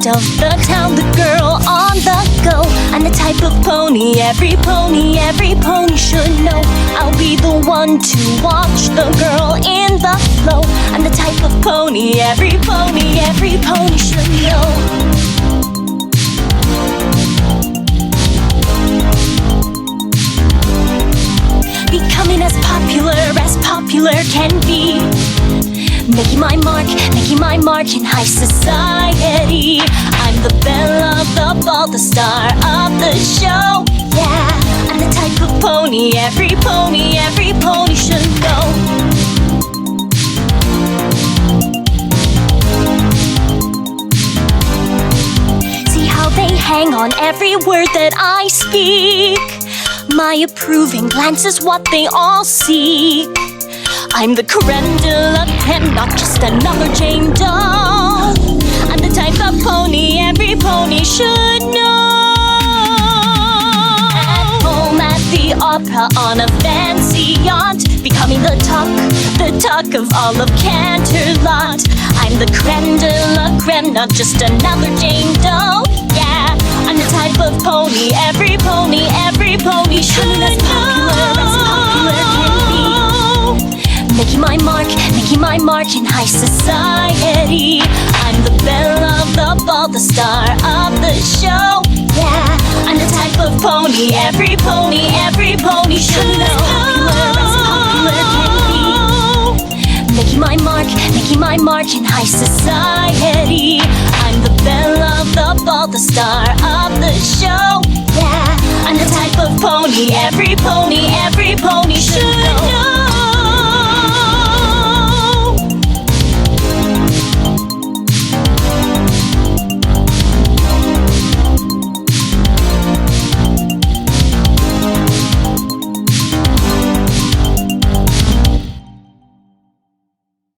best of the town, the girl on the go. I'm the type of pony every pony should know. I'll be the one to watch the girl in the flow. I'm the type of pony every pony should know. Becoming as popular can be. Making my mark in high society. I'm the belle of the ball, the star of the show. Yeah, I'm the type of pony every pony should know. See how they hang on every word that I speak. My approving glance is what they all seek. I'm the creme de la creme, not just another Jane Doe. I'm the type of pony every pony should know. At home, at the opera, on a fancy yacht, becoming the talk of all of Canterlot. I'm the creme de la creme, not just another Jane Doe. Yeah, I'm the type of pony every pony should know. Making my mark in high society. I'm the belle of the ball, the star of the show. Yeah, I'm the type of pony every pony should know. Popular can be. Making my mark in high society. I'm the belle of the ball, the star of the show. Yeah, I'm the type of pony every pony should know.